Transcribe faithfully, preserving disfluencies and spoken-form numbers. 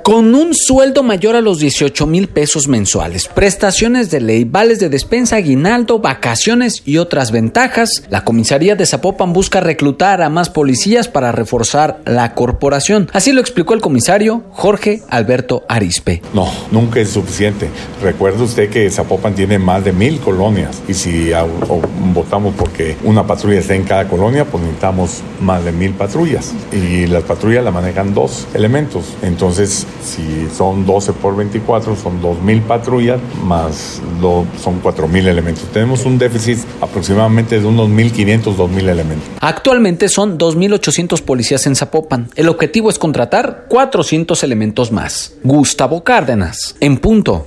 Con un sueldo mayor a los dieciocho mil pesos mensuales, prestaciones de ley, vales de despensa, aguinaldo, vacaciones y otras ventajas, la comisaría de Zapopan busca reclutar a más policías para reforzar la corporación. Así lo explicó el comisario Jorge Alberto Arizpe. No, nunca es suficiente. Recuerde usted que Zapopan tiene más de mil colonias y si a, o, votamos porque una patrulla esté en cada colonia, pues necesitamos más de mil patrullas y las patrullas la manejan dos elementos. Entonces, si son doce por veinticuatro, son dos mil patrullas, más do, son cuatro mil elementos. Tenemos un déficit aproximadamente de unos mil quinientos, dos mil elementos. Actualmente son dos mil ochocientos policías en Zapopan. El objetivo es contratar cuatrocientos elementos más. Gustavo Cárdenas, en punto.